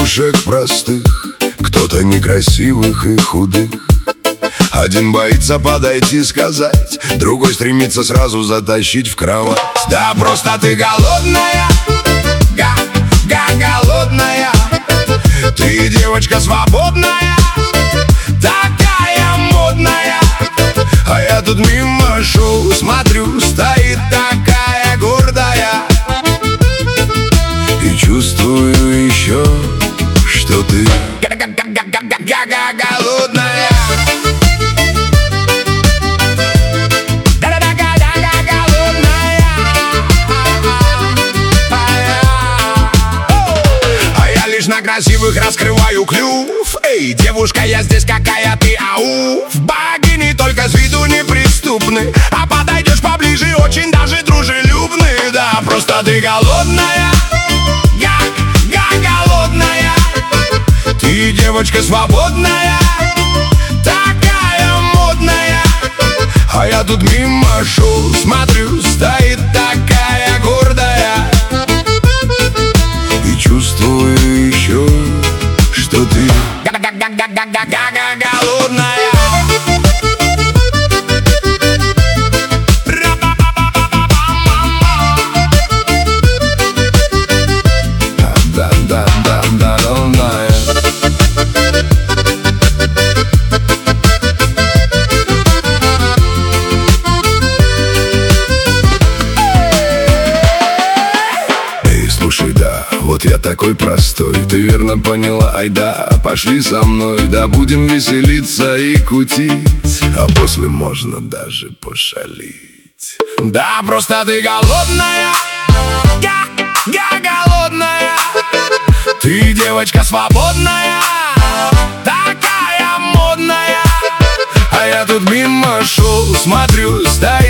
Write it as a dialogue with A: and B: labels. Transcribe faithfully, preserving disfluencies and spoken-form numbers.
A: девушек простых, кто-то некрасивых и худых. Один боится подойти сказать, другой стремится сразу затащить в кровать. Да просто ты голодная, га, га, голодная. Ты девочка свободная, такая модная. А я тут мимо шел, смотрю, стоит такая гордая. И чувствую еще, что ты га-га-га-га-га голодная. На красивых раскрываю клюв. Эй, девушка, я здесь, какая ты, ауф. Богини только с виду неприступны, а подойдешь поближе, очень даже дружелюбны. Да, просто ты голодная, я, я голодная. Ты девочка свободная, такая модная. А я тут мимо шел, смотрю, стоит такая гордая. И чувствую еще, что ты га-га-га-га-га-га голодная. Да-да-да-да голодная. Слушай, да, вот я такой простой, ты верно поняла, ай да, пошли со мной, да будем веселиться и кутить, а после можно даже пошалить. Да, просто ты голодная, я, я голодная. Ты девочка свободная, такая модная. А я тут мимо шел, смотрю, стоит